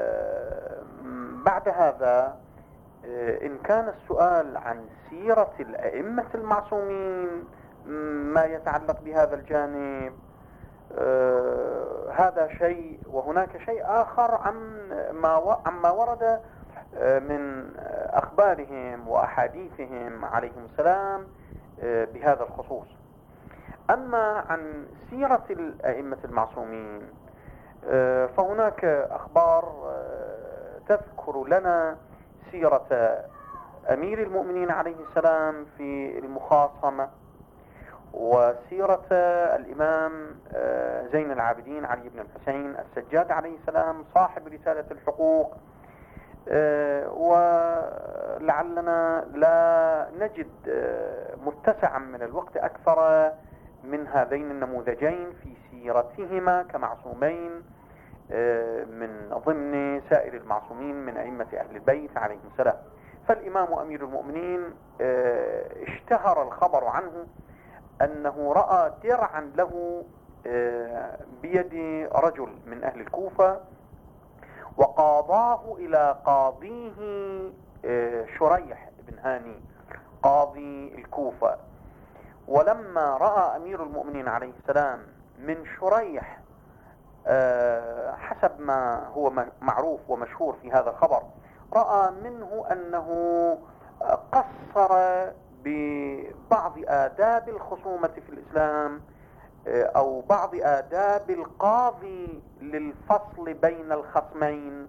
Speaker 12: بعد هذا إن كان السؤال عن سيرة الأئمة المعصومين ما يتعلق بهذا الجانب، هذا شيء، وهناك شيء آخر عن ما عما ورد من أخبارهم وأحاديثهم عليهم السلام بهذا الخصوص. أما عن سيرة الأئمة المعصومين فهناك أخبار تذكر لنا سيرة أمير المؤمنين عليه السلام في المخاصمة، وسيرة الإمام زين العابدين علي بن الحسين السجاد عليه السلام صاحب رسالة الحقوق، ولعلنا لا نجد متسعا من الوقت أكثر من هذين النموذجين في سيرتهما كمعصومين من ضمن سائر المعصومين من أئمة أهل البيت عليهم السلام. فالإمام أمير المؤمنين اشتهر الخبر عنه أنه رأى درعا له بيد رجل من أهل الكوفة، وقاضاه إلى قاضيه شريح بن هاني، قاضي الكوفة. ولما رأى أمير المؤمنين عليه السلام من شريح حسب ما هو معروف ومشهور في هذا الخبر، رأى منه أنه قصر ببعض آداب الخصومة في الإسلام أو بعض آداب القاضي للفصل بين الخصمين،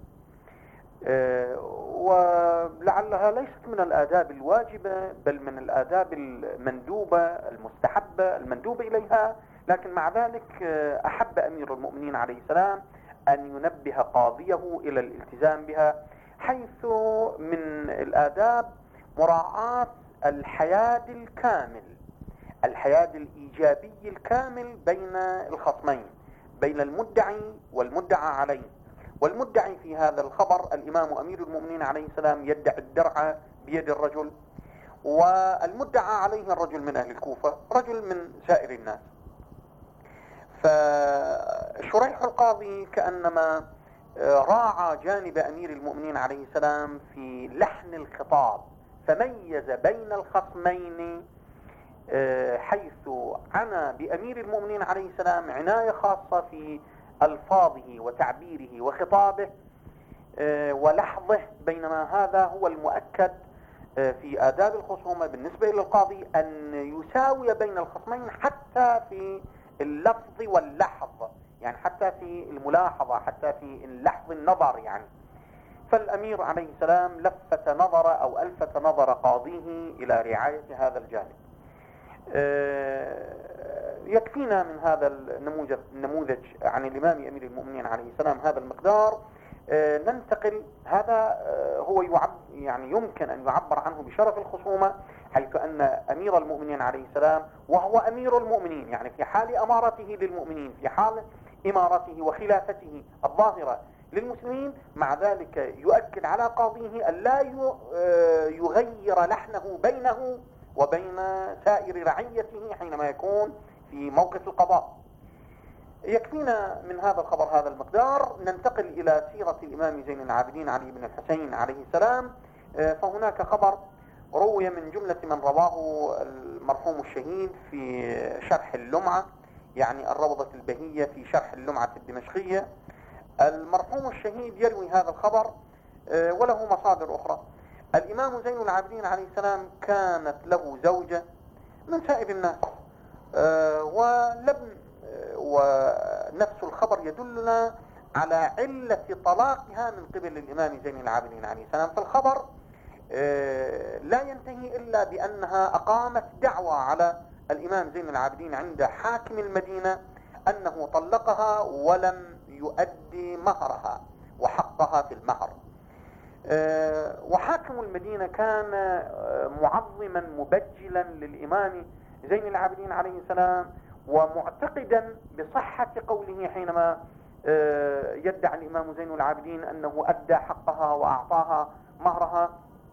Speaker 12: ولعلها ليست من الآداب الواجبة بل من الآداب المندوبة المستحبة المندوبة إليها، لكن مع ذلك أحب أمير المؤمنين عليه السلام أن ينبه قاضيه إلى الالتزام بها، حيث من الآداب مراعاة الحياد الكامل، الحياد الإيجابي الكامل بين الخصمين، بين المدعي والمدعى عليه. والمدعي في هذا الخبر الإمام أمير المؤمنين عليه السلام يدعي الدرع بيد الرجل، والمدعى عليه الرجل من أهل الكوفة، رجل من سائر الناس. فشريح القاضي كأنما راعى جانب أمير المؤمنين عليه السلام في لحن الخطاب، فميز بين الخصمين حيث عنى بأمير المؤمنين عليه السلام عناية خاصة في ألفاظه وتعبيره وخطابه ولحظه، بينما هذا هو المؤكد في آداب الخصومة بالنسبة إلى القاضي أن يساوي بين الخصمين حتى في اللفظ واللحظ، يعني حتى في الملاحظة، حتى في لحظ النظر يعني. فالأمير عليه السلام لفت نظر أو ألفت نظر قاضيه إلى رعاية هذا الجانب. يكفينا من هذا النموذج النموذج عن الإمام أمير المؤمنين عليه السلام هذا المقدار. ننتقل، هذا هو يعب يعني يمكن أن يعبر عنه بشرف الخصومة، حيث أن أمير المؤمنين عليه السلام وهو أمير المؤمنين، يعني في حال أمارته للمؤمنين، في حال إمارته وخلافته الظاهرة للمسلمين، مع ذلك يؤكد على قاضيه أن لا يغير لحنه بينه وبين سائر رعيته حينما يكون في موقف القضاء. يكفينا من هذا الخبر هذا المقدار. ننتقل إلى سيرة الإمام زين العابدين علي بن الحسين عليه السلام. فهناك خبر روي من جملة من رواه المرحوم الشهيد في شرح اللمعة، يعني الروضة البهية في شرح اللمعة الدمشقية. المرحوم الشهيد يروي هذا الخبر وله مصادر أخرى. الإمام زين العابدين عليه السلام كانت له زوجة من سائر الناس، ولم ونفس الخبر يدلنا على علة طلاقها من قبل الإمام زين العابدين عليه السلام. فالخبر لا ينتهي إلا بأنها أقامت دعوى على الإمام زين العابدين عند حاكم المدينة أنه طلقها ولم يؤدي مهرها وحقها في المهر. وحاكم المدينة كان معظما مبجلا للإمام زين العابدين عليه السلام، ومعتقدا بصحة قوله حينما يدعي الإمام زين العابدين أنه أدى حقها وأعطاها مهرها.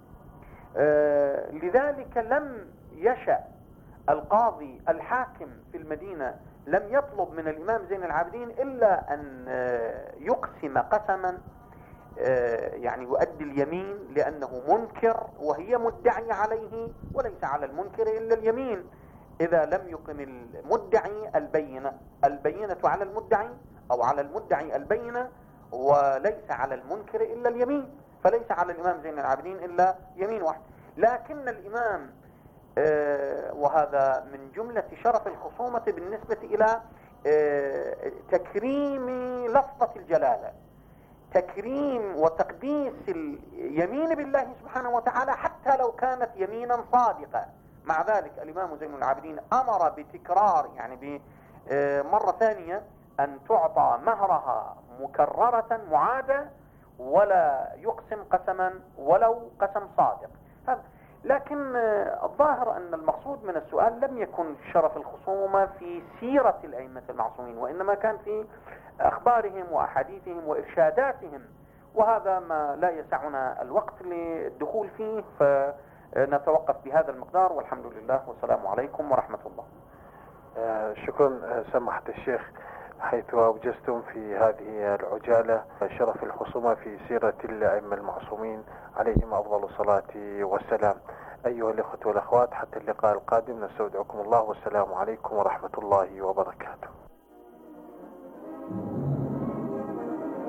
Speaker 12: لذلك لم يشأ القاضي الحاكم في المدينة، لم يطلب من الإمام زين العابدين إلا أن يقسم قسما يعني يؤدي اليمين، لأنه منكر وهي مدعي عليه، وليس على المنكر إلا اليمين. إذا لم يقم المدعي البينة، البينة على المدعي أو على المدعي البينة، وليس على المنكر إلا اليمين، فليس على الإمام زين العابدين إلا يمين واحد. لكن الإمام آه وهذا من جملة شرف الخصومة بالنسبة إلى آه تكريم لفظة الجلالة، تكريم وتقديس اليمين بالله سبحانه وتعالى حتى لو كانت يمينا صادقة. مع ذلك الإمام زين العابدين أمر بتكرار، يعني بمرة ثانية أن تعطى مهرها مكررة معادة، ولا يقسم قسما ولو قسم صادق. لكن الظاهر أن المقصود من السؤال لم يكن شرف الخصومة في سيرة الأئمة المعصومين، وإنما كان في أخبارهم وأحاديثهم وإرشاداتهم، وهذا ما لا يسعنا الوقت للدخول فيه، فنتوقف بهذا المقدار، والحمد لله والسلام عليكم ورحمة الله.
Speaker 11: آه شكرا سماحة الشيخ، حيث أوجزتم في هذه العجالة شرف الخصومة في سيرة الأئمة المعصومين عليهم أفضل الصلاة والسلام. أيها الإخوة والأخوات، حتى اللقاء القادم نستودعكم الله، والسلام عليكم ورحمة الله وبركاته.